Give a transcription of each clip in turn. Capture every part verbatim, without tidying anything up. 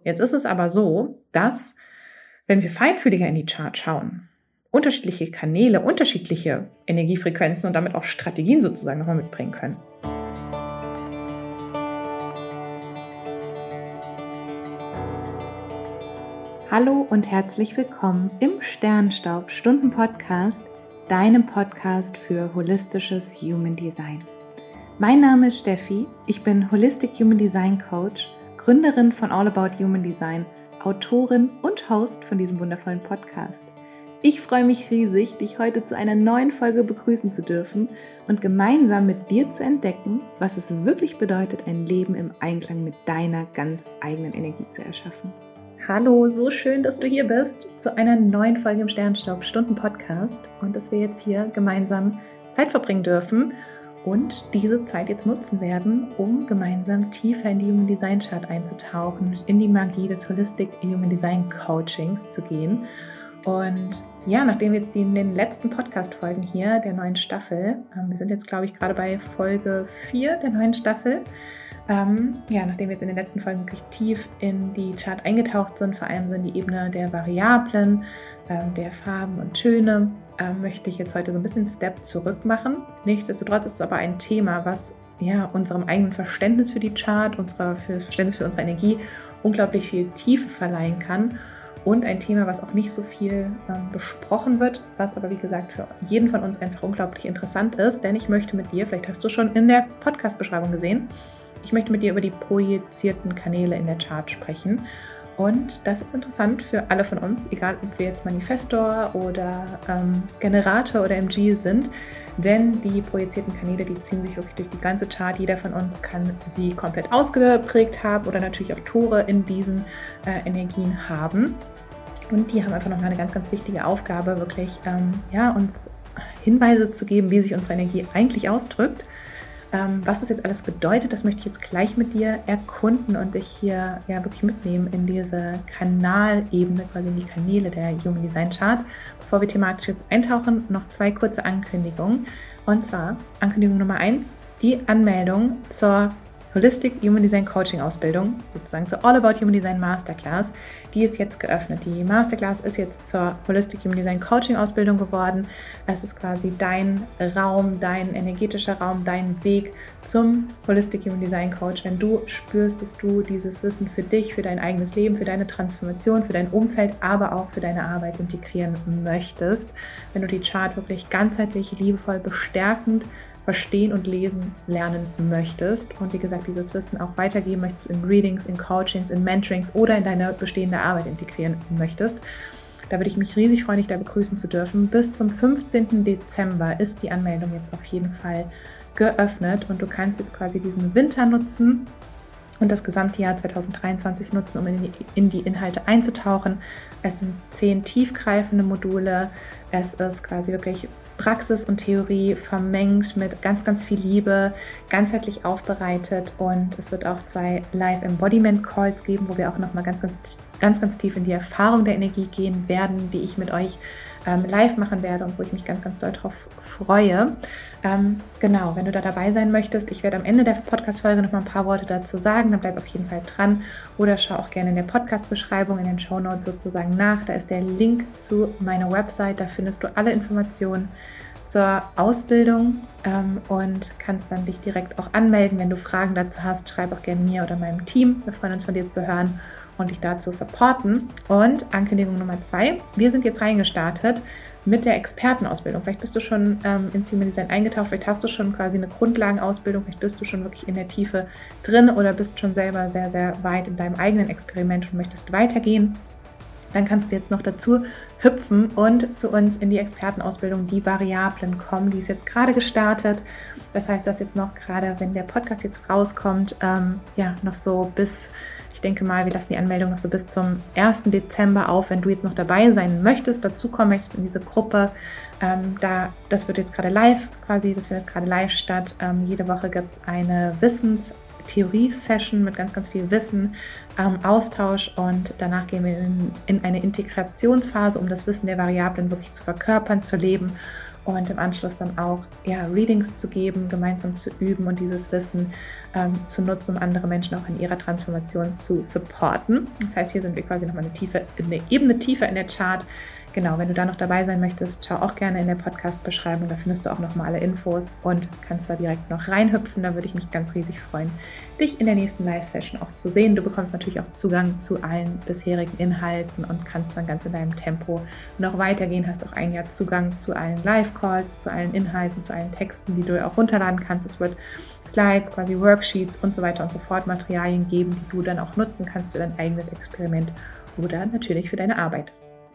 Jetzt ist es aber so, dass, wenn wir feinfühliger in die Chart schauen, unterschiedliche Kanäle, unterschiedliche Energiefrequenzen und damit auch Strategien sozusagen nochmal mitbringen können. Hallo und herzlich willkommen im Sternstaub-Stunden-Podcast, deinem Podcast für holistisches Human Design. Mein Name ist Steffi, ich bin Holistic Human Design Coach, Gründerin von All About Human Design, Autorin und Host von diesem wundervollen Podcast. Ich freue mich riesig, dich heute zu einer neuen Folge begrüßen zu dürfen und gemeinsam mit dir zu entdecken, was es wirklich bedeutet, ein Leben im Einklang mit deiner ganz eigenen Energie zu erschaffen. Hallo, so schön, dass du hier bist zu einer neuen Folge im Sternstaub-Stunden-Podcast und dass wir jetzt hier gemeinsam Zeit verbringen dürfen und diese Zeit jetzt nutzen werden, um gemeinsam tiefer in die Human Design Chart einzutauchen, in die Magie des Holistic Human Design Coachings zu gehen. Und ja, nachdem wir jetzt die, in den letzten Podcast-Folgen hier der neuen Staffel, ähm, wir sind jetzt, glaube ich, gerade bei Folge vier der neuen Staffel, ähm, ja, nachdem wir jetzt in den letzten Folgen wirklich tief in die Chart eingetaucht sind, vor allem so in die Ebene der Variablen, ähm, der Farben und Töne, ähm, möchte ich jetzt heute so ein bisschen Step zurück machen. Nichtsdestotrotz ist es aber ein Thema, was ja unserem eigenen Verständnis für die Chart, unserer, für das Verständnis für unsere Energie unglaublich viel Tiefe verleihen kann. Und ein Thema, was auch nicht so viel ähm, besprochen wird, was aber wie gesagt für jeden von uns einfach unglaublich interessant ist, denn ich möchte mit dir, vielleicht hast du schon in der Podcast-Beschreibung gesehen, ich möchte mit dir über die projizierten Kanäle in der Chart sprechen. Und das ist interessant für alle von uns, egal ob wir jetzt Manifestor oder ähm, Generator oder M G sind, denn die projizierten Kanäle, die ziehen sich wirklich durch die ganze Chart. Jeder von uns kann sie komplett ausgeprägt haben oder natürlich auch Tore in diesen äh, Energien haben. Und die haben einfach nochmal eine ganz, ganz wichtige Aufgabe, wirklich ähm, ja, uns Hinweise zu geben, wie sich unsere Energie eigentlich ausdrückt. Ähm, was das jetzt alles bedeutet, das möchte ich jetzt gleich mit dir erkunden und dich hier ja wirklich mitnehmen in diese Kanalebene, quasi in die Kanäle der Human Design Chart. Bevor wir thematisch jetzt eintauchen, noch zwei kurze Ankündigungen. Und zwar Ankündigung Nummer eins, die Anmeldung zur Holistic Human Design Coaching Ausbildung, sozusagen zur All About Human Design Masterclass, die ist jetzt geöffnet. Die Masterclass ist jetzt zur Holistic Human Design Coaching Ausbildung geworden. Es ist quasi dein Raum, dein energetischer Raum, dein Weg zum Holistic Human Design Coach. Wenn du spürst, dass du dieses Wissen für dich, für dein eigenes Leben, für deine Transformation, für dein Umfeld, aber auch für deine Arbeit integrieren möchtest, wenn du die Chart wirklich ganzheitlich, liebevoll, bestärkend verstehen und lesen lernen möchtest und wie gesagt dieses Wissen auch weitergeben möchtest in Readings, in Coachings, in Mentorings oder in deine bestehende Arbeit integrieren möchtest, da würde ich mich riesig freuen, dich da begrüßen zu dürfen. Bis zum fünfzehnten Dezember ist die Anmeldung jetzt auf jeden Fall geöffnet und du kannst jetzt quasi diesen Winter nutzen und das gesamte Jahr zweitausenddreiundzwanzig nutzen, um in die, in die Inhalte einzutauchen. Es sind zehn tiefgreifende Module, es ist quasi wirklich Praxis und Theorie vermengt mit ganz, ganz viel Liebe, ganzheitlich aufbereitet und es wird auch zwei Live-Embodiment-Calls geben, wo wir auch nochmal ganz, ganz, ganz, ganz tief in die Erfahrung der Energie gehen werden, die ich mit euch ähm, live machen werde und wo ich mich ganz, ganz doll drauf freue. Ähm, genau, wenn du da dabei sein möchtest, ich werde am Ende der Podcast-Folge nochmal ein paar Worte dazu sagen, dann bleib auf jeden Fall dran oder schau auch gerne in der Podcast-Beschreibung, in den Shownotes sozusagen nach, da ist der Link zu meiner Website, da findest du alle Informationen zur Ausbildung ähm, und kannst dann dich direkt auch anmelden. Wenn du Fragen dazu hast, schreib auch gerne mir oder meinem Team. Wir freuen uns von dir zu hören und dich dazu supporten. Und Ankündigung Nummer zwei, wir sind jetzt reingestartet mit der Expertenausbildung. Vielleicht bist du schon ähm, ins Human Design eingetaucht, vielleicht hast du schon quasi eine Grundlagenausbildung, vielleicht bist du schon wirklich in der Tiefe drin oder bist schon selber sehr, sehr weit in deinem eigenen Experiment und möchtest weitergehen. Dann kannst du jetzt noch dazu hüpfen und zu uns in die Expertenausbildung, die Variablen kommen. Die ist jetzt gerade gestartet. Das heißt, du hast jetzt noch gerade, wenn der Podcast jetzt rauskommt, ähm, ja, noch so bis, ich denke mal, wir lassen die Anmeldung noch so bis zum ersten Dezember auf, wenn du jetzt noch dabei sein möchtest, dazukommen möchtest in diese Gruppe. Ähm, da, das wird jetzt gerade live quasi, das findet gerade live statt. Ähm, jede Woche gibt es eine Wissens- Theorie-Session mit ganz, ganz viel Wissen, ähm, Austausch und danach gehen wir in, in eine Integrationsphase, um das Wissen der Variablen wirklich zu verkörpern, zu leben und im Anschluss dann auch ja, Readings zu geben, gemeinsam zu üben und dieses Wissen ähm, zu nutzen, um andere Menschen auch in ihrer Transformation zu supporten. Das heißt, hier sind wir quasi nochmal eine, tiefe, eine Ebene tiefer in der Chart. Genau, wenn du da noch dabei sein möchtest, schau auch gerne in der Podcast-Beschreibung, da findest du auch nochmal alle Infos und kannst da direkt noch reinhüpfen. Da würde ich mich ganz riesig freuen, dich in der nächsten Live-Session auch zu sehen. Du bekommst natürlich auch Zugang zu allen bisherigen Inhalten und kannst dann ganz in deinem Tempo noch weitergehen, hast auch ein Jahr Zugang zu allen Live-Calls, zu allen Inhalten, zu allen Texten, die du auch runterladen kannst. Es wird Slides, quasi Worksheets und so weiter und so fort, Materialien geben, die du dann auch nutzen kannst für dein eigenes Experiment oder natürlich für deine Arbeit.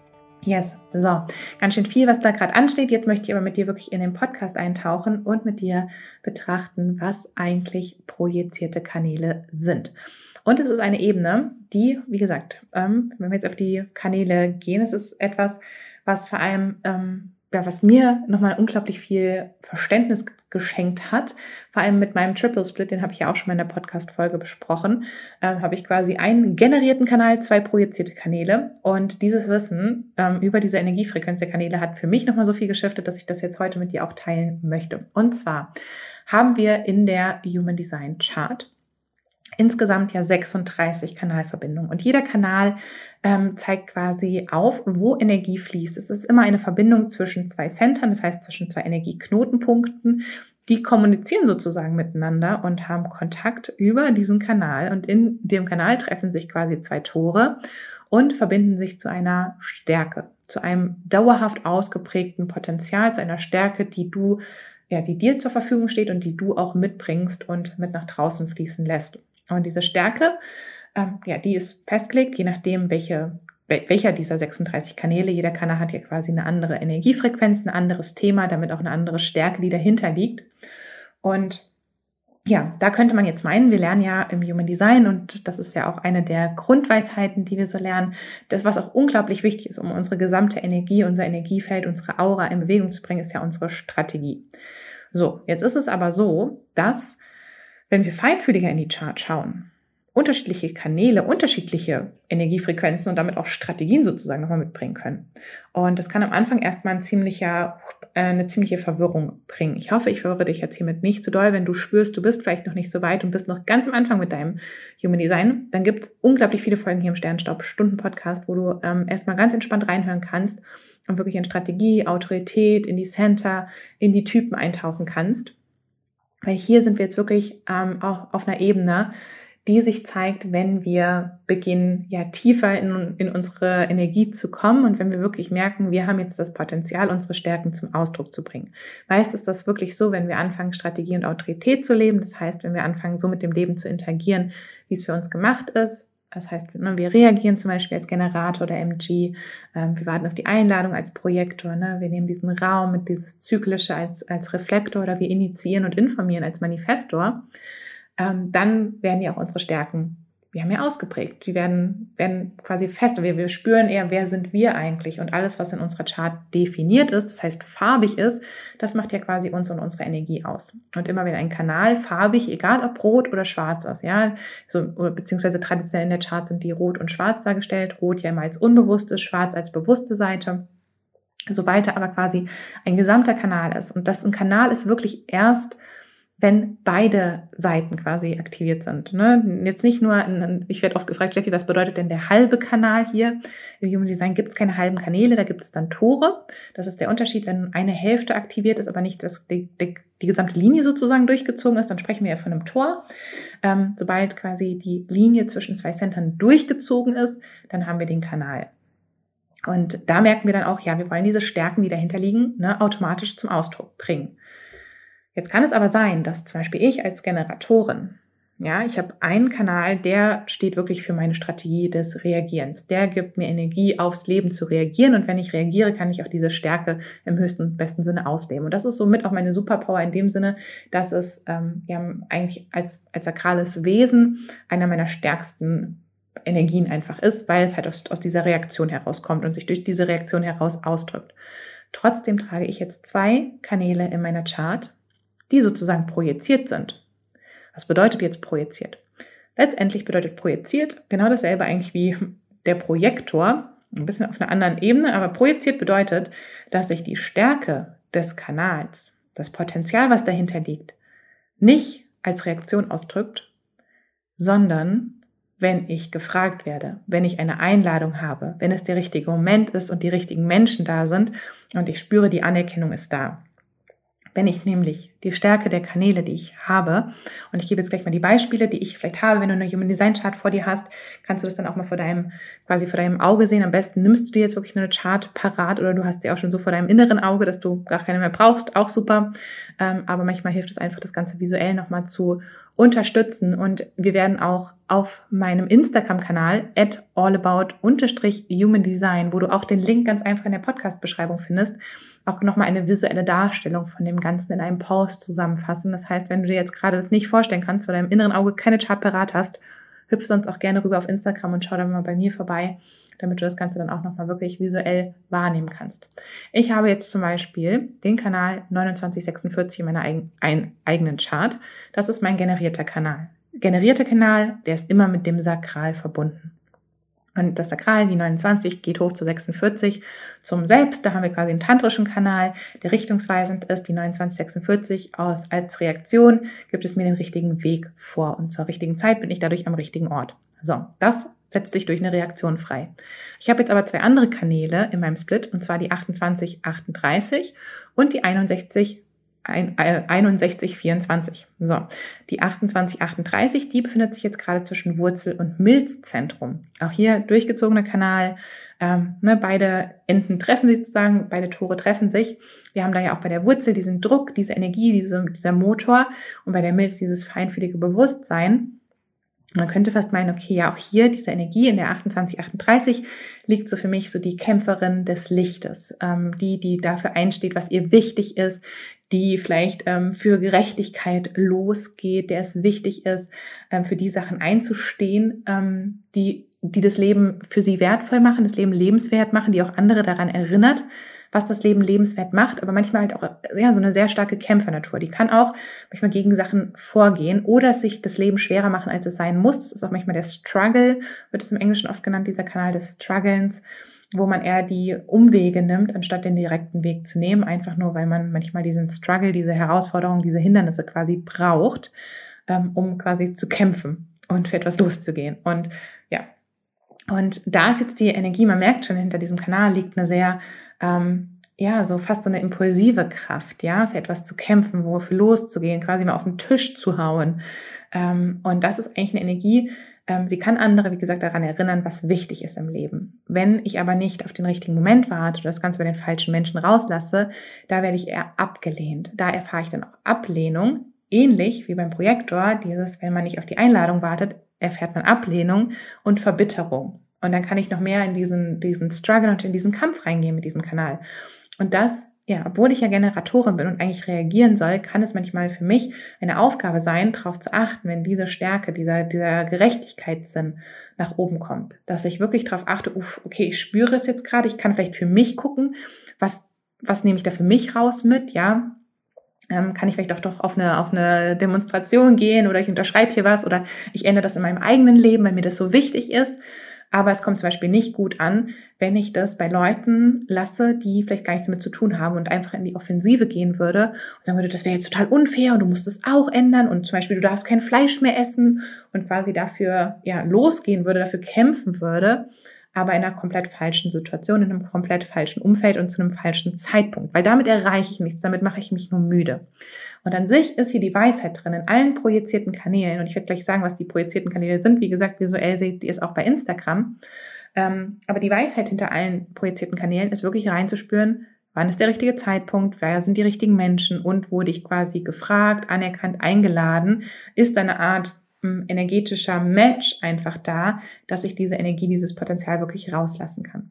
Yes, so, ganz schön viel, was da gerade ansteht. Jetzt möchte ich aber mit dir wirklich in den Podcast eintauchen und mit dir betrachten, was eigentlich projizierte Kanäle sind. Und es ist eine Ebene, die, wie gesagt, ähm, wenn wir jetzt auf die Kanäle gehen, es ist etwas, was vor allem, ähm, ja, was mir nochmal unglaublich viel Verständnis geschenkt hat, vor allem mit meinem Triple Split, den habe ich ja auch schon mal in der Podcast-Folge besprochen, ähm, habe ich quasi einen generierten Kanal, zwei projizierte Kanäle und dieses Wissen ähm, über diese Energiefrequenz der Kanäle hat für mich nochmal so viel geschiftet, dass ich das jetzt heute mit dir auch teilen möchte. Und zwar haben wir in der Human Design Chart insgesamt ja sechsunddreißig Kanalverbindungen und jeder Kanal ähm, zeigt quasi auf, wo Energie fließt. Es ist immer eine Verbindung zwischen zwei Centern, das heißt zwischen zwei Energieknotenpunkten, die kommunizieren sozusagen miteinander und haben Kontakt über diesen Kanal und in dem Kanal treffen sich quasi zwei Tore und verbinden sich zu einer Stärke, zu einem dauerhaft ausgeprägten Potenzial, zu einer Stärke, die du, ja, die dir zur Verfügung steht und die du auch mitbringst und mit nach draußen fließen lässt. Und diese Stärke, ähm, ja, die ist festgelegt, je nachdem, welche, welcher dieser sechsunddreißig Kanäle. Jeder Kanal hat ja quasi eine andere Energiefrequenz, ein anderes Thema, damit auch eine andere Stärke, die dahinter liegt. Und ja, da könnte man jetzt meinen, wir lernen ja im Human Design und das ist ja auch eine der Grundweisheiten, die wir so lernen, das, was auch unglaublich wichtig ist, um unsere gesamte Energie, unser Energiefeld, unsere Aura in Bewegung zu bringen, ist ja unsere Strategie. So, jetzt ist es aber so, dass wenn wir feinfühliger in die Chart schauen, unterschiedliche Kanäle, unterschiedliche Energiefrequenzen und damit auch Strategien sozusagen nochmal mitbringen können. Und das kann am Anfang erstmal ein ziemlicher, äh, eine ziemliche Verwirrung bringen. Ich hoffe, ich verwirre dich jetzt hiermit nicht zu doll. Wenn du spürst, du bist vielleicht noch nicht so weit und bist noch ganz am Anfang mit deinem Human Design, dann gibt es unglaublich viele Folgen hier im Sternstaub-Stunden-Podcast, wo du ähm, erstmal ganz entspannt reinhören kannst und wirklich in Strategie, Autorität, in die Center, in die Typen eintauchen kannst. Weil hier sind wir jetzt wirklich ähm, auch auf einer Ebene, die sich zeigt, wenn wir beginnen, ja tiefer in, in unsere Energie zu kommen und wenn wir wirklich merken, wir haben jetzt das Potenzial, unsere Stärken zum Ausdruck zu bringen. Meist ist das wirklich so, wenn wir anfangen, Strategie und Autorität zu leben. Das heißt, wenn wir anfangen, so mit dem Leben zu interagieren, wie es für uns gemacht ist. Das heißt, wir reagieren zum Beispiel als Generator oder M G, wir warten auf die Einladung als Projektor, wir nehmen diesen Raum mit dieses Zyklische als, als Reflektor oder wir initiieren und informieren als Manifestor, dann werden ja auch unsere Stärken ja, mehr ausgeprägt. Die werden, werden quasi fester. Wir, wir spüren eher, wer sind wir eigentlich und alles, was in unserer Chart definiert ist, das heißt farbig ist, das macht ja quasi uns und unsere Energie aus. Und immer wenn ein Kanal farbig, egal ob rot oder schwarz ist, ja, so, beziehungsweise traditionell in der Chart sind die rot und schwarz dargestellt, rot ja immer als unbewusstes, schwarz als bewusste Seite. Sobald da aber quasi ein gesamter Kanal ist und das ein Kanal ist wirklich erst, wenn beide Seiten quasi aktiviert sind. Ne? Jetzt nicht nur, ein, ich werde oft gefragt, Steffi, was bedeutet denn der halbe Kanal hier? Im Human Design gibt es keine halben Kanäle, da gibt es dann Tore. Das ist der Unterschied, wenn eine Hälfte aktiviert ist, aber nicht das, die, die, die gesamte Linie sozusagen durchgezogen ist, dann sprechen wir ja von einem Tor. Ähm, sobald quasi die Linie zwischen zwei Centern durchgezogen ist, dann haben wir den Kanal. Und da merken wir dann auch, ja, wir wollen diese Stärken, die dahinter liegen, ne, automatisch zum Ausdruck bringen. Jetzt kann es aber sein, dass zum Beispiel ich als Generatorin, ja, ich habe einen Kanal, der steht wirklich für meine Strategie des Reagierens. Der gibt mir Energie, aufs Leben zu reagieren. Und wenn ich reagiere, kann ich auch diese Stärke im höchsten und besten Sinne ausleben. Und das ist somit auch meine Superpower in dem Sinne, dass es ähm, ja, eigentlich als, als sakrales Wesen einer meiner stärksten Energien einfach ist, weil es halt aus, aus dieser Reaktion herauskommt und sich durch diese Reaktion heraus ausdrückt. Trotzdem trage ich jetzt zwei Kanäle in meiner Chart, die sozusagen projiziert sind. Was bedeutet jetzt projiziert? Letztendlich bedeutet projiziert genau dasselbe eigentlich wie der Projektor, ein bisschen auf einer anderen Ebene, aber projiziert bedeutet, dass ich die Stärke, des Kanals, das Potenzial, was dahinter liegt, nicht als Reaktion ausdrückt, sondern wenn ich gefragt werde, wenn ich eine Einladung habe, wenn es der richtige Moment ist und die richtigen Menschen da sind und ich spüre, die Anerkennung ist da. Wenn ich nämlich die Stärke der Kanäle, die ich habe, und ich gebe jetzt gleich mal die Beispiele, die ich vielleicht habe, wenn du eine Human Design Chart vor dir hast, kannst du das dann auch mal vor deinem, quasi vor deinem Auge sehen. Am besten nimmst du dir jetzt wirklich eine Chart parat oder du hast sie auch schon so vor deinem inneren Auge, dass du gar keine mehr brauchst, auch super. Ähm, aber manchmal hilft es einfach, das Ganze visuell nochmal zu unterstützen, und wir werden auch auf meinem Instagram-Kanal at allabout-humandesign, wo du auch den Link ganz einfach in der Podcast-Beschreibung findest, auch nochmal eine visuelle Darstellung von dem Ganzen in einem Post zusammenfassen. Das heißt, wenn du dir jetzt gerade das nicht vorstellen kannst, vor deinem inneren Auge keine Chart parat hast, hüpf sonst auch gerne rüber auf Instagram und schau dann mal bei mir vorbei, damit du das Ganze dann auch nochmal wirklich visuell wahrnehmen kannst. Ich habe jetzt zum Beispiel den Kanal neunundzwanzig sechsundvierzig in meiner eigen, ein, eigenen Chart. Das ist mein generierter Kanal. Generierter Kanal, der ist immer mit dem Sakral verbunden. Und das Sakral, die neunundzwanzig, geht hoch zu sechsundvierzig zum Selbst. Da haben wir quasi einen tantrischen Kanal, der richtungsweisend ist. Die neunundzwanzig sechsundvierzig aus, als Reaktion gibt es mir den richtigen Weg vor. Und zur richtigen Zeit bin ich dadurch am richtigen Ort. So, das setzt sich durch eine Reaktion frei. Ich habe jetzt aber zwei andere Kanäle in meinem Split, und zwar die achtundzwanzig achtunddreißig und die einundsechzig einundsechzig vierundzwanzig. So, die achtundzwanzig achtunddreißig, die befindet sich jetzt gerade zwischen Wurzel- und Milzzentrum. Auch hier durchgezogener Kanal. Ähm, ne, beide Enden treffen sich sozusagen, beide Tore treffen sich. Wir haben da ja auch bei der Wurzel diesen Druck, diese Energie, diese, dieser Motor, und bei der Milz dieses feinfühlige Bewusstsein. Man könnte fast meinen, okay, ja, auch hier diese Energie in der achtundzwanzig achtunddreißig liegt so für mich so die Kämpferin des Lichtes, ähm, die, die dafür einsteht, was ihr wichtig ist, die vielleicht ähm, für Gerechtigkeit losgeht, der es wichtig ist, ähm, für die Sachen einzustehen, ähm, die, die das Leben für sie wertvoll machen, das Leben lebenswert machen, die auch andere daran erinnert, was das Leben lebenswert macht, aber manchmal halt auch ja so eine sehr starke Kämpfernatur. Die kann auch manchmal gegen Sachen vorgehen oder sich das Leben schwerer machen, als es sein muss. Das ist auch manchmal der Struggle, wird es im Englischen oft genannt, dieser Kanal des Strugglens, wo man eher die Umwege nimmt, anstatt den direkten Weg zu nehmen, einfach nur, weil man manchmal diesen Struggle, diese Herausforderung, diese Hindernisse quasi braucht, ähm, um quasi zu kämpfen und für etwas loszugehen. Und ja, und da ist jetzt die Energie, man merkt schon, hinter diesem Kanal liegt eine sehr, ähm, ja, so fast so eine impulsive Kraft, ja, für etwas zu kämpfen, wofür loszugehen, quasi mal auf den Tisch zu hauen. Ähm, und das ist eigentlich eine Energie, ähm, sie kann andere, wie gesagt, daran erinnern, was wichtig ist im Leben. Wenn ich aber nicht auf den richtigen Moment warte oder das Ganze bei den falschen Menschen rauslasse, da werde ich eher abgelehnt. Da erfahre ich dann auch Ablehnung, ähnlich wie beim Projektor, dieses, wenn man nicht auf die Einladung wartet, erfährt man Ablehnung und Verbitterung. Und dann kann ich noch mehr in diesen, diesen Struggle und in diesen Kampf reingehen mit diesem Kanal. Und das, ja, obwohl ich ja Generatorin bin und eigentlich reagieren soll, kann es manchmal für mich eine Aufgabe sein, darauf zu achten, wenn diese Stärke, dieser, dieser Gerechtigkeitssinn nach oben kommt. Dass ich wirklich darauf achte, uff, okay, ich spüre es jetzt gerade, ich kann vielleicht für mich gucken, was, was nehme ich da für mich raus mit, ja, Ähm, kann ich vielleicht auch doch auf eine, auf eine Demonstration gehen oder ich unterschreibe hier was oder ich ändere das in meinem eigenen Leben, weil mir das so wichtig ist. Aber es kommt zum Beispiel nicht gut an, wenn ich das bei Leuten lasse, die vielleicht gar nichts damit zu tun haben und einfach in die Offensive gehen würde und sagen würde, das wäre jetzt total unfair und du musst es auch ändern und zum Beispiel du darfst kein Fleisch mehr essen und quasi dafür ja losgehen würde, dafür kämpfen würde, aber in einer komplett falschen Situation, in einem komplett falschen Umfeld und zu einem falschen Zeitpunkt, weil damit erreiche ich nichts, damit mache ich mich nur müde. Und an sich ist hier die Weisheit drin, in allen projizierten Kanälen, und ich werde gleich sagen, was die projizierten Kanäle sind, wie gesagt, visuell seht ihr es auch bei Instagram, ähm, aber die Weisheit hinter allen projizierten Kanälen ist wirklich reinzuspüren, wann ist der richtige Zeitpunkt, wer sind die richtigen Menschen und wurde ich quasi gefragt, anerkannt, eingeladen, ist eine Art energetischer Match einfach da, dass ich diese Energie, dieses Potenzial wirklich rauslassen kann.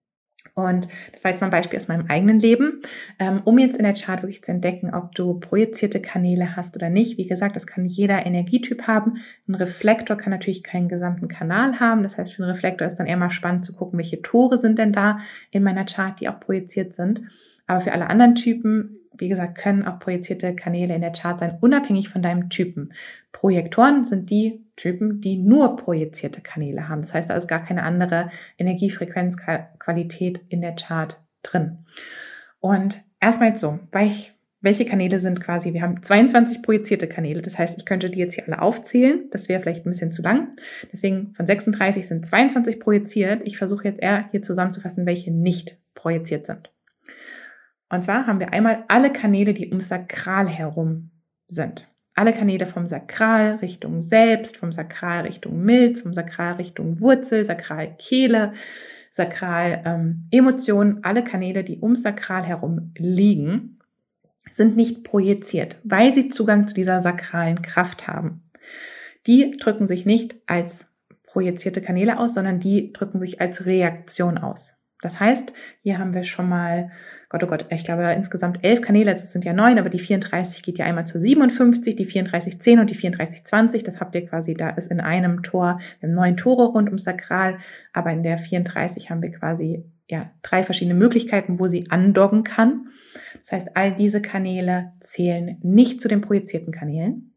Und das war jetzt mal ein Beispiel aus meinem eigenen Leben, um jetzt in der Chart wirklich zu entdecken, ob du projizierte Kanäle hast oder nicht. Wie gesagt, das kann jeder Energietyp haben. Ein Reflektor kann natürlich keinen gesamten Kanal haben. Das heißt, für einen Reflektor ist dann eher mal spannend zu gucken, welche Tore sind denn da in meiner Chart, die auch projiziert sind. Aber für alle anderen Typen, wie gesagt, können auch projizierte Kanäle in der Chart sein, unabhängig von deinem Typen. Projektoren sind die Typen, die nur projizierte Kanäle haben. Das heißt, da ist gar keine andere Energiefrequenzqualität in der Chart drin. Und erstmal jetzt so, weil ich, welche Kanäle sind quasi, wir haben zweiundzwanzig projizierte Kanäle, das heißt, ich könnte die jetzt hier alle aufzählen, das wäre vielleicht ein bisschen zu lang, deswegen von sechsunddreißig sind zweiundzwanzig projiziert. Ich versuche jetzt eher hier zusammenzufassen, welche nicht projiziert sind. Und zwar haben wir einmal alle Kanäle, die ums Sakral herum sind. Alle Kanäle vom Sakral Richtung Selbst, vom Sakral Richtung Milz, vom Sakral Richtung Wurzel, Sakral Kehle, Sakral ähm, Emotionen, alle Kanäle, die ums Sakral herum liegen, sind nicht projiziert, weil sie Zugang zu dieser sakralen Kraft haben. Die drücken sich nicht als projizierte Kanäle aus, sondern die drücken sich als Reaktion aus. Das heißt, hier haben wir schon mal, Gott, oh Gott, ich glaube insgesamt elf Kanäle, also es sind ja neun, aber die vierunddreißig geht ja einmal zu siebenundfünfzig, die vierunddreißig zehn und die vierunddreißig zwanzig, das habt ihr quasi, da ist in einem Tor, wir haben neun Tore rund ums Sakral, aber in der vierunddreißig haben wir quasi ja drei verschiedene Möglichkeiten, wo sie andocken kann. Das heißt, all diese Kanäle zählen nicht zu den projizierten Kanälen.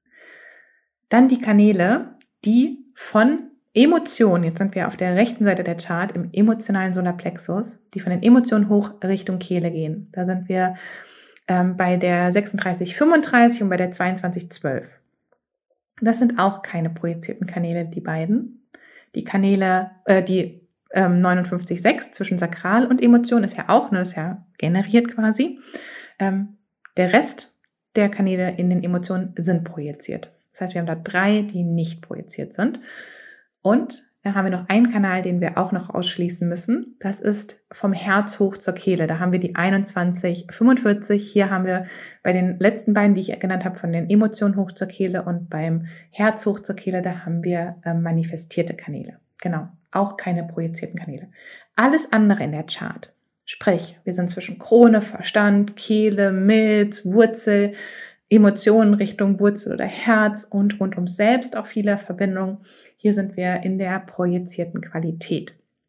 Dann die Kanäle, die von Emotionen, jetzt sind wir auf der rechten Seite der Chart im emotionalen Solarplexus, die von den Emotionen hoch Richtung Kehle gehen. Da sind wir ähm, bei der sechsunddreißig fünfunddreißig und bei der zweiundzwanzig zwölf. Das sind auch keine projizierten Kanäle, die beiden. Die Kanäle, äh, die ähm, neunundfünfzig sechs zwischen Sakral und Emotion ist ja auch, ne, das ist ja generiert quasi. Ähm, der Rest der Kanäle in den Emotionen sind projiziert. Das heißt, wir haben da drei, die nicht projiziert sind. Und da haben wir noch einen Kanal, den wir auch noch ausschließen müssen. Das ist vom Herz hoch zur Kehle. Da haben wir die einundzwanzig fünfundvierzig. Hier haben wir bei den letzten beiden, die ich genannt habe, von den Emotionen hoch zur Kehle und beim Herz hoch zur Kehle, da haben wir äh, manifestierte Kanäle. Genau, auch keine projizierten Kanäle. Alles andere in der Chart, sprich, wir sind zwischen Krone, Verstand, Kehle, Milz, Wurzel, Emotionen Richtung Wurzel oder Herz und rund um Selbst auch viele Verbindungen. Hier sind wir in der projizierten Qualität.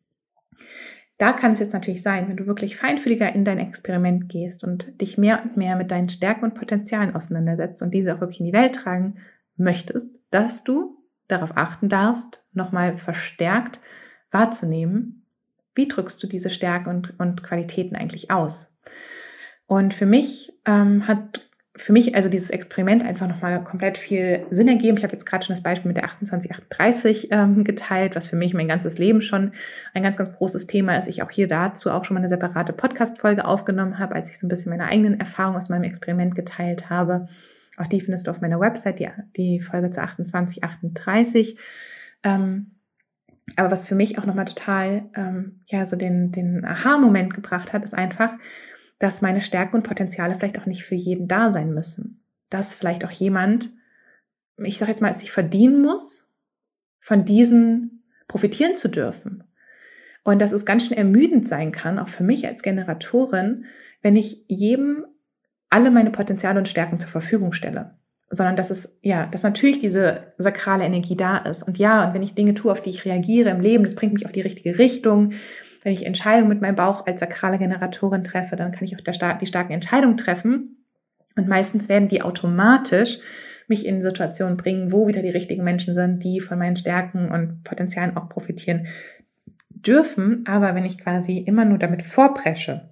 Da kann es jetzt natürlich sein, wenn du wirklich feinfühliger in dein Experiment gehst und dich mehr und mehr mit deinen Stärken und Potenzialen auseinandersetzt und diese auch wirklich in die Welt tragen möchtest, dass du darauf achten darfst, nochmal verstärkt wahrzunehmen, wie drückst du diese Stärken und, und Qualitäten eigentlich aus. Und für mich ähm, hat Für mich also dieses Experiment einfach nochmal komplett viel Sinn ergeben. Ich habe jetzt gerade schon das Beispiel mit der achtundzwanzig achtunddreißig ähm, geteilt, was für mich mein ganzes Leben schon ein ganz, ganz großes Thema ist. Ich auch hier dazu auch schon mal eine separate Podcast-Folge aufgenommen habe, als ich so ein bisschen meine eigenen Erfahrungen aus meinem Experiment geteilt habe. Auch die findest du auf meiner Website, die, die Folge zu achtundzwanzig achtunddreißig. Ähm, aber was für mich auch nochmal total ähm, ja so den, den Aha-Moment gebracht hat, ist einfach, dass meine Stärken und Potenziale vielleicht auch nicht für jeden da sein müssen. Dass vielleicht auch jemand, ich sage jetzt mal, es sich verdienen muss, von diesen profitieren zu dürfen. Und dass es ganz schön ermüdend sein kann, auch für mich als Generatorin, wenn ich jedem alle meine Potenziale und Stärken zur Verfügung stelle. Sondern dass es, ja, dass natürlich diese sakrale Energie da ist. Und ja, und wenn ich Dinge tue, auf die ich reagiere im Leben, das bringt mich auf die richtige Richtung. Wenn ich Entscheidungen mit meinem Bauch als sakrale Generatorin treffe, dann kann ich auch die starken Entscheidungen treffen. Und meistens werden die automatisch mich in Situationen bringen, wo wieder die richtigen Menschen sind, die von meinen Stärken und Potenzialen auch profitieren dürfen. Aber wenn ich quasi immer nur damit vorpresche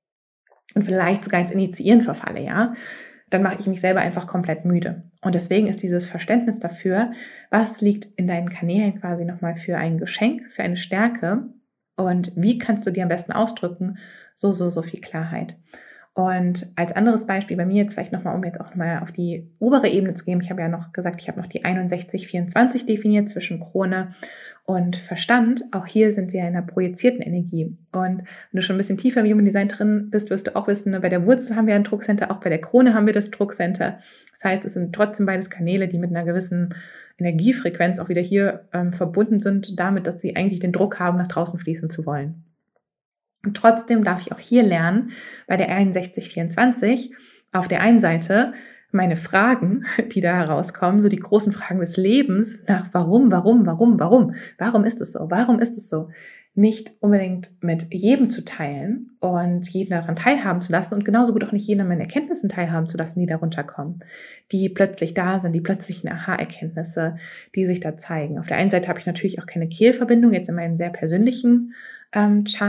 und vielleicht sogar ins Initiieren verfalle, ja, dann mache ich mich selber einfach komplett müde. Und deswegen ist dieses Verständnis dafür, was liegt in deinen Kanälen quasi nochmal für ein Geschenk, für eine Stärke, und wie kannst du dir am besten ausdrücken? So, so, so viel Klarheit. Und als anderes Beispiel bei mir jetzt vielleicht nochmal, um jetzt auch nochmal auf die obere Ebene zu gehen. Ich habe ja noch gesagt, ich habe noch die einundsechzig vierundzwanzig definiert zwischen Krone und Verstand. Auch hier sind wir in einer projizierten Energie. Und wenn du schon ein bisschen tiefer im Human Design drin bist, wirst du auch wissen, bei der Wurzel haben wir ein Druckcenter, auch bei der Krone haben wir das Druckcenter. Das heißt, es sind trotzdem beides Kanäle, die mit einer gewissen Energiefrequenz auch wieder hier ähm, verbunden sind, damit, dass sie eigentlich den Druck haben, nach draußen fließen zu wollen. Und trotzdem darf ich auch hier lernen, bei der einundsechzig vierundzwanzig, auf der einen Seite meine Fragen, die da herauskommen, so die großen Fragen des Lebens, nach warum, warum, warum, warum, warum ist es so, warum ist es so, nicht unbedingt mit jedem zu teilen und jeden daran teilhaben zu lassen und genauso gut auch nicht jeden an meinen Erkenntnissen teilhaben zu lassen, die darunter kommen, die plötzlich da sind, die plötzlichen Aha-Erkenntnisse, die sich da zeigen. Auf der einen Seite habe ich natürlich auch keine Kehlverbindung, jetzt in meinem sehr persönlichen ähm, Chart,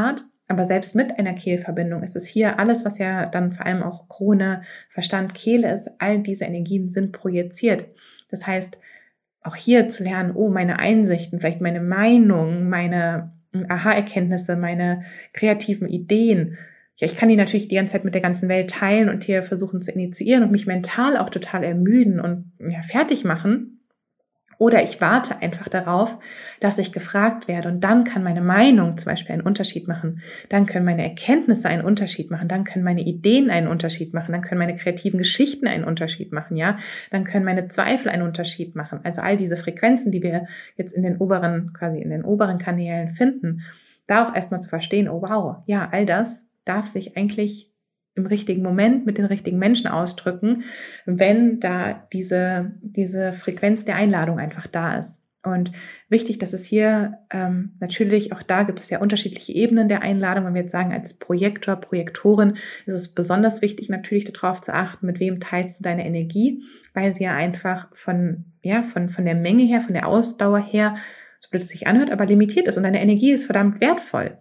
Aber selbst mit einer Kehlverbindung ist es hier alles, was ja dann vor allem auch Krone, Verstand, Kehle ist, all diese Energien sind projiziert. Das heißt, auch hier zu lernen, oh, meine Einsichten, vielleicht meine Meinung, meine Aha-Erkenntnisse, meine kreativen Ideen. Ja, ich kann die natürlich die ganze Zeit mit der ganzen Welt teilen und hier versuchen zu initiieren und mich mental auch total ermüden und ja, fertig machen. Oder ich warte einfach darauf, dass ich gefragt werde und dann kann meine Meinung zum Beispiel einen Unterschied machen. Dann können meine Erkenntnisse einen Unterschied machen. Dann können meine Ideen einen Unterschied machen. Dann können meine kreativen Geschichten einen Unterschied machen. Ja, dann können meine Zweifel einen Unterschied machen. Also all diese Frequenzen, die wir jetzt in den oberen, quasi in den oberen Kanälen finden, da auch erstmal zu verstehen, oh wow, ja, all das darf sich eigentlich im richtigen Moment mit den richtigen Menschen ausdrücken, wenn da diese, diese Frequenz der Einladung einfach da ist. Und wichtig, dass es hier ähm, natürlich, auch da gibt es ja unterschiedliche Ebenen der Einladung. Wenn wir jetzt sagen, als Projektor, Projektorin ist es besonders wichtig, natürlich darauf zu achten, mit wem teilst du deine Energie, weil sie ja einfach von, ja, von, von der Menge her, von der Ausdauer her, so blöd es sich anhört, aber limitiert ist und deine Energie ist verdammt wertvoll.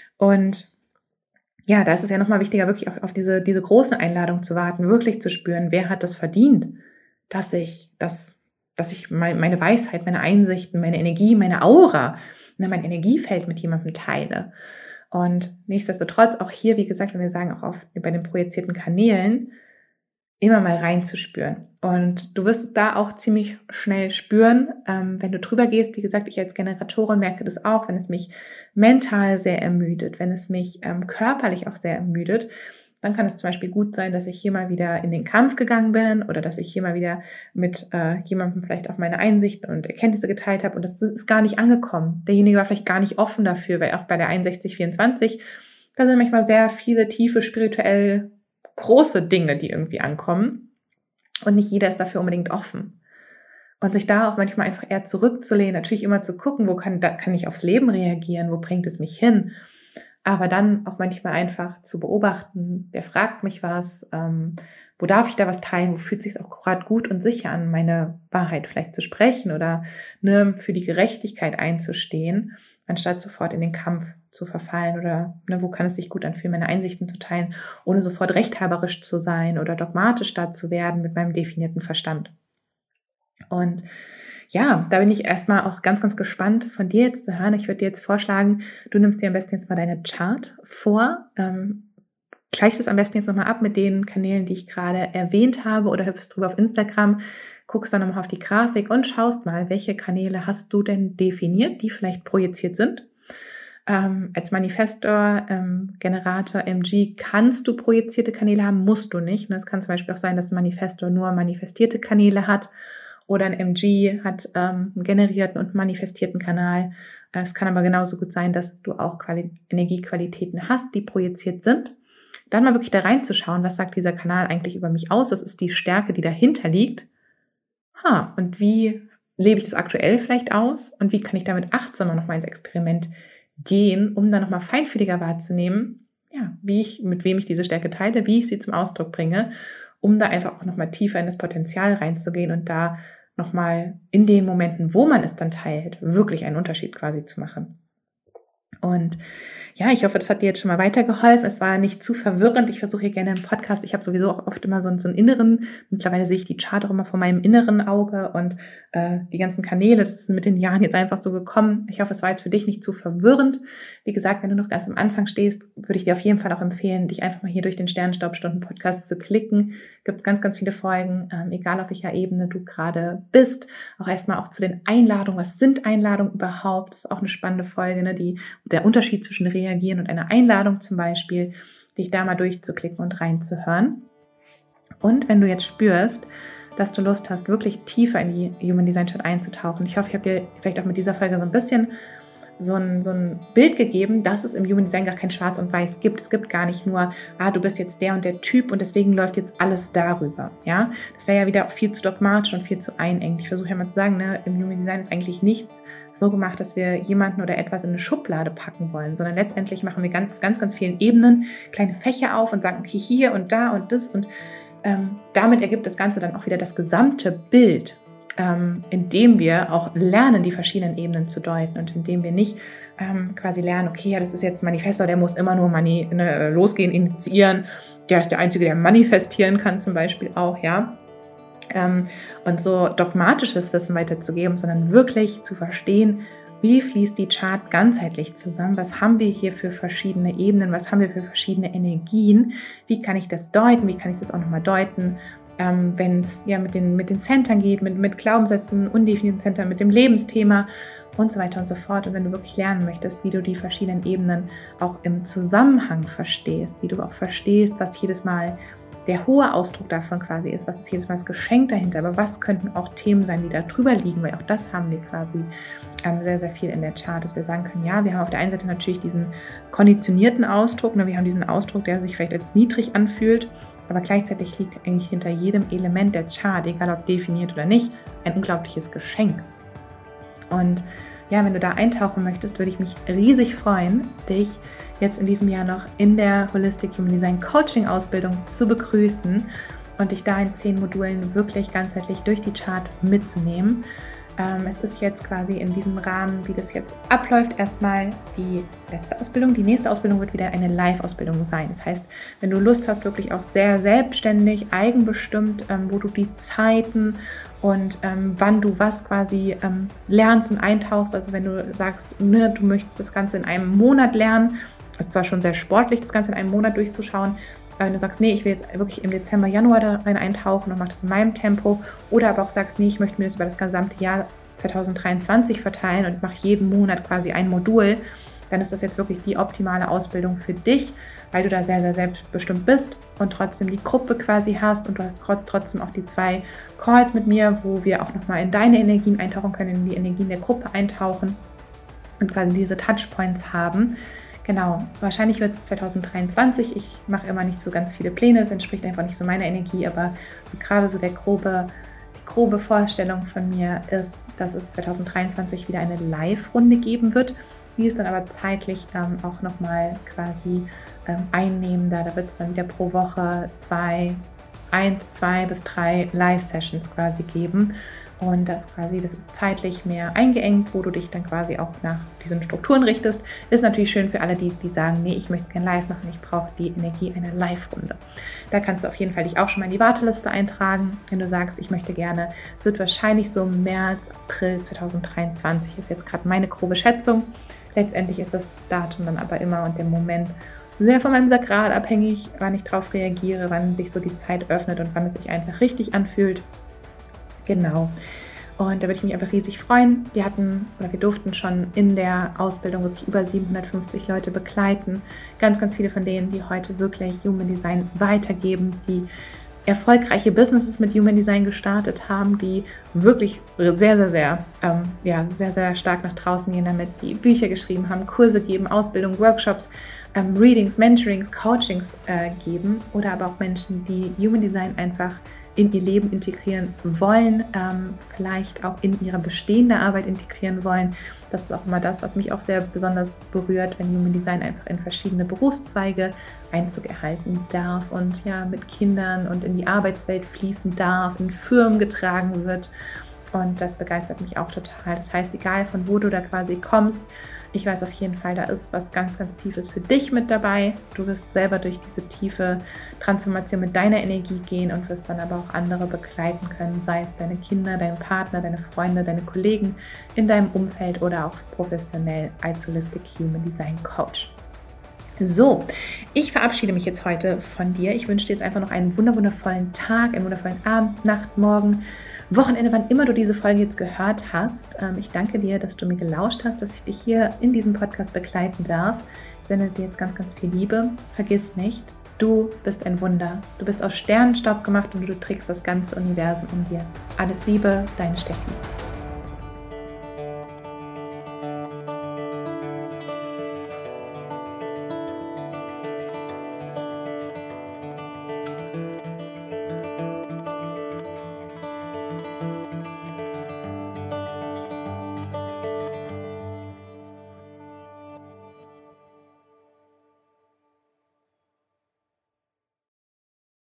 Und ja, da ist es ja nochmal wichtiger, wirklich auf, auf diese, diese große Einladung zu warten, wirklich zu spüren, wer hat das verdient, dass ich, dass, dass ich meine Weisheit, meine Einsichten, meine Energie, meine Aura, mein Energiefeld mit jemandem teile. Und nichtsdestotrotz auch hier, wie gesagt, wenn wir sagen, auch auf, bei den projizierten Kanälen, immer mal reinzuspüren. Und du wirst es da auch ziemlich schnell spüren, ähm, wenn du drüber gehst. Wie gesagt, ich als Generatorin merke das auch, wenn es mich mental sehr ermüdet, wenn es mich ähm, körperlich auch sehr ermüdet, dann kann es zum Beispiel gut sein, dass ich hier mal wieder in den Kampf gegangen bin oder dass ich hier mal wieder mit äh, jemandem vielleicht auch meine Einsichten und Erkenntnisse geteilt habe und das ist gar nicht angekommen. Derjenige war vielleicht gar nicht offen dafür, weil auch bei der einundsechzig vierundzwanzig, da sind manchmal sehr viele tiefe spirituell große Dinge, die irgendwie ankommen und nicht jeder ist dafür unbedingt offen. Und sich da auch manchmal einfach eher zurückzulehnen, natürlich immer zu gucken, wo kann, da kann ich aufs Leben reagieren, wo bringt es mich hin, aber dann auch manchmal einfach zu beobachten, wer fragt mich was, ähm, wo darf ich da was teilen, wo fühlt es sich auch gerade gut und sicher an, meine Wahrheit vielleicht zu sprechen oder ne, für die Gerechtigkeit einzustehen, anstatt sofort in den Kampf zu verfallen oder ne, wo kann es sich gut anfühlen, meine Einsichten zu teilen, ohne sofort rechthaberisch zu sein oder dogmatisch da zu werden mit meinem definierten Verstand. Und ja, da bin ich erstmal auch ganz, ganz gespannt von dir jetzt zu hören. Ich würde dir jetzt vorschlagen, du nimmst dir am besten jetzt mal deine Chart vor, ähm, gleichst es am besten jetzt nochmal ab mit den Kanälen, die ich gerade erwähnt habe oder hüpfst drüber auf Instagram, guckst dann nochmal auf die Grafik und schaust mal, welche Kanäle hast du denn definiert, die vielleicht projiziert sind. Ähm, als Manifestor, ähm, Generator, M G kannst du projizierte Kanäle haben, musst du nicht. Und es kann zum Beispiel auch sein, dass ein Manifestor nur manifestierte Kanäle hat oder ein M G hat ähm, einen generierten und manifestierten Kanal. Es kann aber genauso gut sein, dass du auch Quali- Energiequalitäten hast, die projiziert sind. Dann mal wirklich da reinzuschauen, was sagt dieser Kanal eigentlich über mich aus? Was ist die Stärke, die dahinter liegt? Ha, und wie lebe ich das aktuell vielleicht aus? Und wie kann ich damit achtsamer nochmal ins Experiment gehen, um dann nochmal feinfühliger wahrzunehmen, ja, wie ich, mit wem ich diese Stärke teile, wie ich sie zum Ausdruck bringe, um da einfach auch nochmal tiefer in das Potenzial reinzugehen und da nochmal in den Momenten, wo man es dann teilt, wirklich einen Unterschied quasi zu machen. Und ja, ich hoffe, das hat dir jetzt schon mal weitergeholfen. Es war nicht zu verwirrend. Ich versuche hier gerne im Podcast, ich habe sowieso auch oft immer so einen, so einen inneren, mittlerweile sehe ich die Chart auch immer vor meinem inneren Auge und äh, die ganzen Kanäle, das ist mit den Jahren jetzt einfach so gekommen. Ich hoffe, es war jetzt für dich nicht zu verwirrend. Wie gesagt, wenn du noch ganz am Anfang stehst, würde ich dir auf jeden Fall auch empfehlen, dich einfach mal hier durch den Sternstaubstunden-Podcast zu klicken. Gibt es ganz, ganz viele Folgen, ähm, egal auf welcher Ebene du gerade bist. Auch erstmal auch zu den Einladungen. Was sind Einladungen überhaupt? Das ist auch eine spannende Folge, ne? Die, der Unterschied zwischen Reagieren und einer Einladung zum Beispiel, dich da mal durchzuklicken und reinzuhören. Und wenn du jetzt spürst, dass du Lust hast, wirklich tiefer in die Human Design Chart einzutauchen, ich hoffe, ich habe dir vielleicht auch mit dieser Folge so ein bisschen so ein, so ein Bild gegeben, dass es im Human Design gar kein Schwarz und Weiß gibt. Es gibt gar nicht nur, ah, du bist jetzt der und der Typ und deswegen läuft jetzt alles darüber. Ja, das wäre ja wieder auch viel zu dogmatisch und viel zu einengt. Ich versuche ja mal zu sagen, ne, im Human Design ist eigentlich nichts so gemacht, dass wir jemanden oder etwas in eine Schublade packen wollen, sondern letztendlich machen wir ganz, auf ganz, ganz vielen Ebenen kleine Fächer auf und sagen, okay, hier und da und das und ähm, damit ergibt das Ganze dann auch wieder das gesamte Bild. Ähm, indem wir auch lernen, die verschiedenen Ebenen zu deuten und indem wir nicht ähm, quasi lernen, okay, ja, das ist jetzt ein Manifestor, der muss immer nur Mani, ne, losgehen, initiieren. Der ist der Einzige, der manifestieren kann zum Beispiel auch, ja. Ähm, und so dogmatisches Wissen weiterzugeben, sondern wirklich zu verstehen, wie fließt die Chart ganzheitlich zusammen? Was haben wir hier für verschiedene Ebenen? Was haben wir für verschiedene Energien? Wie kann ich das deuten? Wie kann ich das auch nochmal deuten? Ähm, wenn es ja mit den, mit den Centern geht, mit, mit Glaubenssätzen, undefinierten Centern, mit dem Lebensthema und so weiter und so fort. Und wenn du wirklich lernen möchtest, wie du die verschiedenen Ebenen auch im Zusammenhang verstehst, wie du auch verstehst, was jedes Mal der hohe Ausdruck davon quasi ist, was ist jedes Mal das Geschenk dahinter, aber was könnten auch Themen sein, die da drüber liegen, weil auch das haben wir quasi ähm, sehr, sehr viel in der Chart, dass wir sagen können, ja, wir haben auf der einen Seite natürlich diesen konditionierten Ausdruck, ne, wir haben diesen Ausdruck, der sich vielleicht als niedrig anfühlt, aber gleichzeitig liegt eigentlich hinter jedem Element der Chart, egal ob definiert oder nicht, ein unglaubliches Geschenk. Und ja, wenn du da eintauchen möchtest, würde ich mich riesig freuen, dich jetzt in diesem Jahr noch in der Holistic Human Design Coaching Ausbildung zu begrüßen und dich da in zehn Modulen wirklich ganzheitlich durch die Chart mitzunehmen. Ähm, es ist jetzt quasi in diesem Rahmen, wie das jetzt abläuft, erstmal die letzte Ausbildung. Die nächste Ausbildung wird wieder eine Live-Ausbildung sein. Das heißt, wenn du Lust hast, wirklich auch sehr selbstständig, eigenbestimmt, ähm, wo du die Zeiten und ähm, wann du was quasi ähm, lernst und eintauchst. Also wenn du sagst, ne, du möchtest das Ganze in einem Monat lernen, ist zwar schon sehr sportlich, das Ganze in einem Monat durchzuschauen, aber wenn du sagst, nee, ich will jetzt wirklich im Dezember, Januar da rein eintauchen und mache das in meinem Tempo, oder aber auch sagst, nee, ich möchte mir das über das gesamte Jahr zwanzig dreiundzwanzig verteilen und mache jeden Monat quasi ein Modul, dann ist das jetzt wirklich die optimale Ausbildung für dich, weil du da sehr, sehr selbstbestimmt bist und trotzdem die Gruppe quasi hast und du hast trotzdem auch die zwei Calls mit mir, wo wir auch nochmal in deine Energien eintauchen können, in die Energien der Gruppe eintauchen und quasi diese Touchpoints haben. Genau, wahrscheinlich wird es zwanzig dreiundzwanzig. Ich mache immer nicht so ganz viele Pläne, es entspricht einfach nicht so meiner Energie, aber so gerade so der grobe, die grobe Vorstellung von mir ist, dass es zwanzig dreiundzwanzig wieder eine Live-Runde geben wird. Die ist dann aber zeitlich ähm, auch nochmal quasi ähm, einnehmender. Da wird es dann wieder pro Woche zwei, eins, zwei bis drei Live-Sessions quasi geben. Und das quasi, das ist zeitlich mehr eingeengt, wo du dich dann quasi auch nach diesen Strukturen richtest. Ist natürlich schön für alle, die, die sagen, nee, ich möchte es gerne live machen, ich brauche die Energie einer Live-Runde. Da kannst du auf jeden Fall dich auch schon mal in die Warteliste eintragen, wenn du sagst, ich möchte gerne. Es wird wahrscheinlich so März, April zwanzig dreiundzwanzig, ist jetzt gerade meine grobe Schätzung. Letztendlich ist das Datum dann aber immer und der Moment sehr von meinem Sakral abhängig, wann ich darauf reagiere, wann sich so die Zeit öffnet und wann es sich einfach richtig anfühlt. Genau. Und da würde ich mich einfach riesig freuen. Wir hatten oder wir durften schon in der Ausbildung wirklich über siebenhundertfünfzig Leute begleiten. Ganz, ganz viele von denen, die heute wirklich Human Design weitergeben, die erfolgreiche Businesses mit Human Design gestartet haben, die wirklich sehr, sehr, sehr, ähm, ja, sehr, sehr stark nach draußen gehen damit, die Bücher geschrieben haben, Kurse geben, Ausbildung, Workshops, ähm, Readings, Mentorings, Coachings äh, geben oder aber auch Menschen, die Human Design einfach in ihr Leben integrieren wollen, ähm, vielleicht auch in ihre bestehende Arbeit integrieren wollen. Das ist auch immer das, was mich auch sehr besonders berührt, wenn Human Design einfach in verschiedene Berufszweige Einzug erhalten darf und ja mit Kindern und in die Arbeitswelt fließen darf, in Firmen getragen wird. Und das begeistert mich auch total. Das heißt, egal von wo du da quasi kommst, ich weiß auf jeden Fall, da ist was ganz, ganz Tiefes für dich mit dabei. Du wirst selber durch diese tiefe Transformation mit deiner Energie gehen und wirst dann aber auch andere begleiten können, sei es deine Kinder, dein Partner, deine Freunde, deine Kollegen in deinem Umfeld oder auch professionell als Holistic Human Design Coach. So, ich verabschiede mich jetzt heute von dir. Ich wünsche dir jetzt einfach noch einen wundervollen Tag, einen wundervollen Abend, Nacht, Morgen, Wochenende, wann immer du diese Folge jetzt gehört hast. Ich danke dir, dass du mir gelauscht hast, dass ich dich hier in diesem Podcast begleiten darf. Ich sende dir jetzt ganz, ganz viel Liebe. Vergiss nicht, du bist ein Wunder. Du bist aus Sternenstaub gemacht und du trägst das ganze Universum in dir. Alles Liebe, deine Steffi.